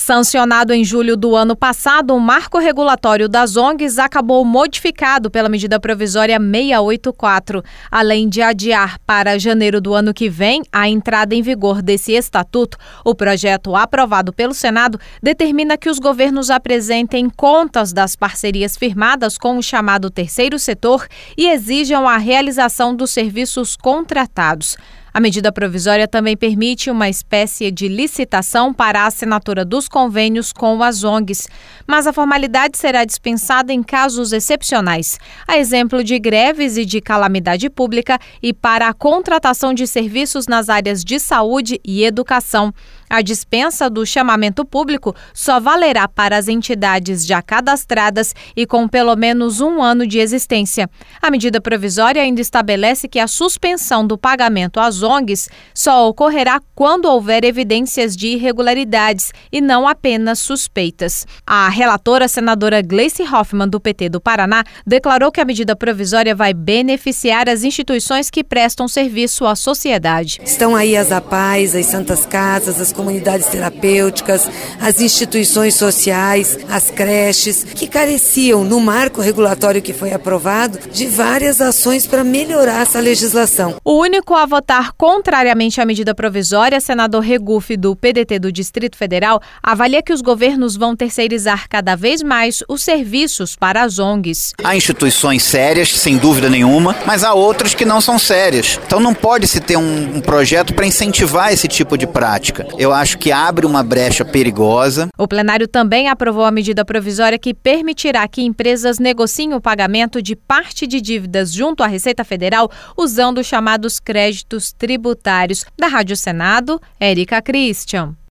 Sancionado em julho do ano passado, o marco regulatório das ONGs acabou modificado pela medida provisória 684. Além de adiar para janeiro do ano que vem a entrada em vigor desse estatuto, o projeto aprovado pelo Senado determina que os governos apresentem contas das parcerias firmadas com o chamado terceiro setor e exijam a realização dos serviços contratados. A medida provisória também permite uma espécie de licitação para a assinatura dos convênios com as ONGs, mas a formalidade será dispensada em casos excepcionais, a exemplo de greves e de calamidade pública e para a contratação de serviços nas áreas de saúde e educação. A dispensa do chamamento público só valerá para as entidades já cadastradas e com pelo menos 1 ano de existência. A medida provisória ainda estabelece que a suspensão do pagamento às ONGs só ocorrerá quando houver evidências de irregularidades e não apenas suspeitas. A relatora, senadora Gleice Hoffmann, do PT do Paraná, declarou que a medida provisória vai beneficiar as instituições que prestam serviço à sociedade. Estão aí as APAES, as Santas Casas, as comunidades terapêuticas, as instituições sociais, as creches, que careciam, no marco regulatório que foi aprovado, de várias ações para melhorar essa legislação. O único a votar contrariamente à medida provisória, senador Regufe, do PDT do Distrito Federal, avalia que os governos vão terceirizar cada vez mais os serviços para as ONGs. Há instituições sérias, sem dúvida nenhuma, mas há outras que não são sérias. Então não pode se ter um projeto para incentivar esse tipo de prática. Eu acho que abre uma brecha perigosa. O plenário também aprovou a medida provisória que permitirá que empresas negociem o pagamento de parte de dívidas junto à Receita Federal usando os chamados créditos tributários. Da Rádio Senado, Érica Christian.